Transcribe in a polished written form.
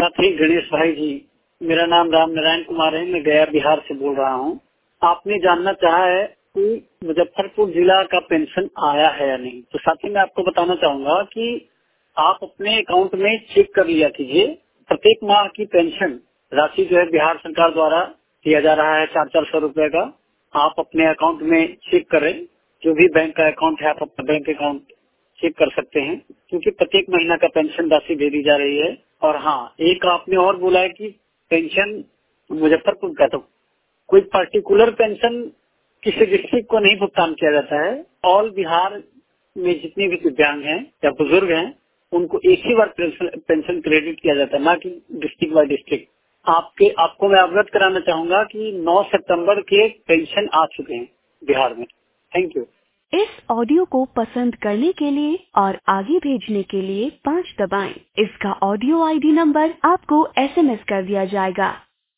साथी गणेश भाई जी, मेरा नाम राम नारायण कुमार है। मैं गया बिहार से बोल रहा हूँ। आपने जानना चाहा है कि मुजफ्फरपुर जिला का पेंशन आया है या नहीं। तो साथी मैं आपको बताना चाहूंगा कि आप अपने अकाउंट में चेक कर लिया कीजिए। प्रत्येक माह की पेंशन राशि जो है बिहार सरकार द्वारा दिया जा रहा है 400 रुपए का। आप अपने अकाउंट में चेक करें। जो भी बैंक का अकाउंट है आप अपना बैंक अकाउंट चेक कर सकते हैं, क्योंकि प्रत्येक महीना का पेंशन राशि दे दी जा रही है। और हाँ, एक आपने और बोला है कि पेंशन मुजफ्फरपुर का, तो कोई पर्टिकुलर पेंशन किसी डिस्ट्रिक्ट को नहीं भुगतान किया जाता है। ऑल बिहार में जितने भी दिव्यांग हैं या बुजुर्ग हैं उनको एक ही बार पेंशन क्रेडिट किया जाता है, ना कि डिस्ट्रिक्ट बाय डिस्ट्रिक्ट। आपको मैं अवगत कराना चाहूंगा कि 9 सितंबर के पेंशन आ चुके हैं बिहार में। Thank you. इस ऑडियो को पसंद करने के लिए और आगे भेजने के लिए 5 दबाएं। इसका ऑडियो आईडी नंबर आपको SMS कर दिया जाएगा।